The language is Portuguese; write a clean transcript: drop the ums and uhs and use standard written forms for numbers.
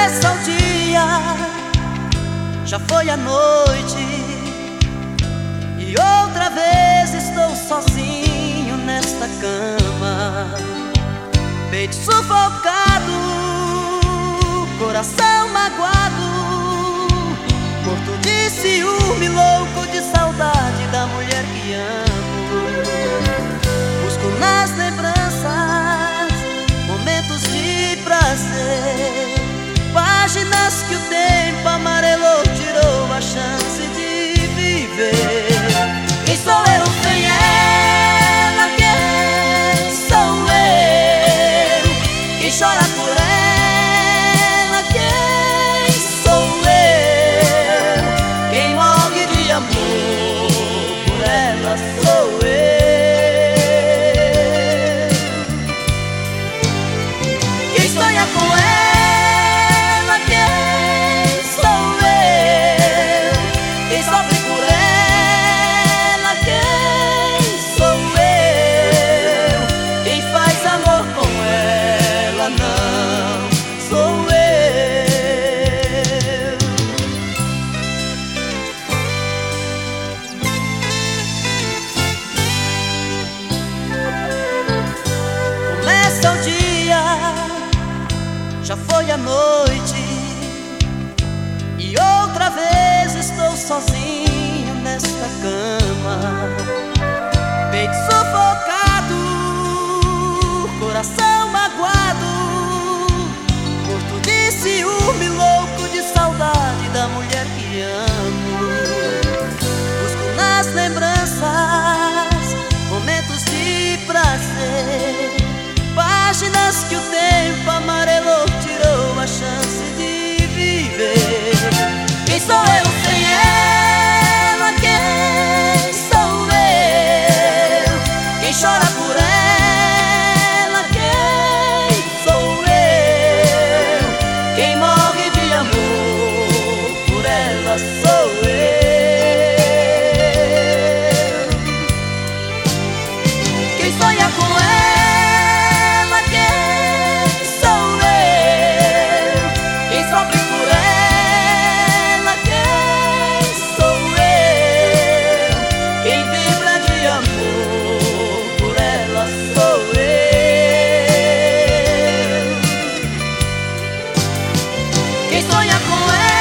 Começa o dia, já foi a noite, e outra vez estou sozinho nesta cama. Peito sufocado, coração magoado, morto de ciúme, louco de saudade da mulher que amo. Busco nas lembranças momentos de prazer, páginas que o tempo amarelou, tirou a chance de viver. Quem sou eu sem ela? Quem sou eu? Quem chora por ela? Quem sou eu? Quem morre de amor por ela sou eu. Quem sonha com ela? Quem sou eu? Quem sofre por ela? Quem sou eu? Quem faz amor com ela? Não sou eu. Começa o dia, já foi a noite, e outra vez estou sozinho nesta cama. Peito sufocado, coração magoado, morto de ciúme, louco de saudade da mulher que amo. Busco nas lembranças momentos de prazer, páginas que o tempo amarelou, tirou a chance de viver. Quem sou eu sem ela? Quem sou eu? Quem chora por ela? Quem sou eu? Quem morre de amor por ela sou eu. Quem sonha com ela? Quem sou eu? Quem sofre por ela? Quem sou eu? Quem vibra de amor por ela sou eu. Quem sonha com ela?